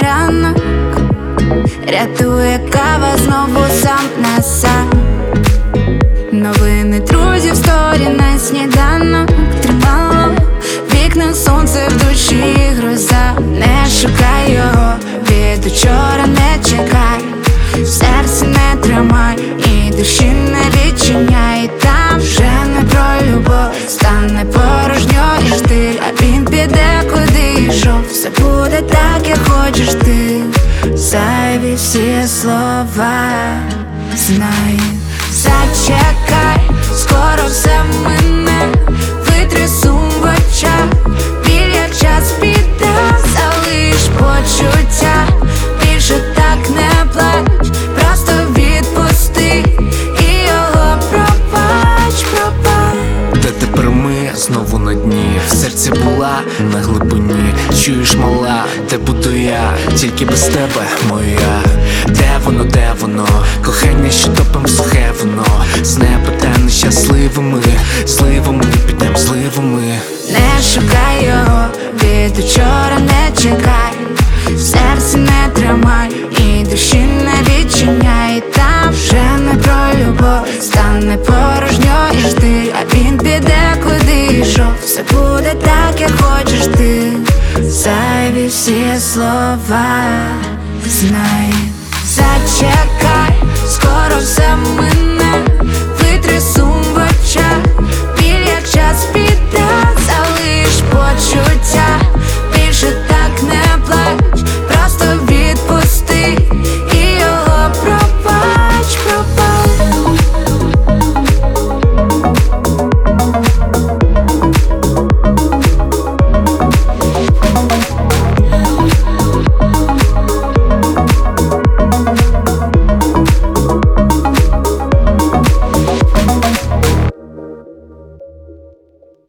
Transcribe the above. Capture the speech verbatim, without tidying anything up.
ранок, рятує кава знову сам на сам. Новини друзів, сторі на сніданок. Тримало вікна, сонце в душі, гроза. Не шукай його, від учора не чекай. Серце не тримай і душі не відчиняй. Там вже не про любов, стане порожньо і штиль. А він піде, куди йшов. Все буде так, як хочеш ти. Зайві всі слова, знай. Зачекай, скоро все мине. Витри сум в очах, біль як час піде. Залиш почуття, більше так не плач. Просто відпусти і його пробач, пробач. Де тепер ми знову на дні? В серці була на глибині. Чуєш, мала, де буду я? Тільки без тебе, моя. Де воно, де воно? Кохання, що топим сухе воно. З неба та нещасливими зливами, підем зливами. Не шукай його, від учора не чекай. Серце не тримай і душі не відчиняй. Там вже не про любов, стане порожньо і штиль. А він піде, куди йшов. Все буде так, як хочеш ти. Зайві всі слова, знай. Зачекай, скоро все мине. Витри сум в очах, біль як час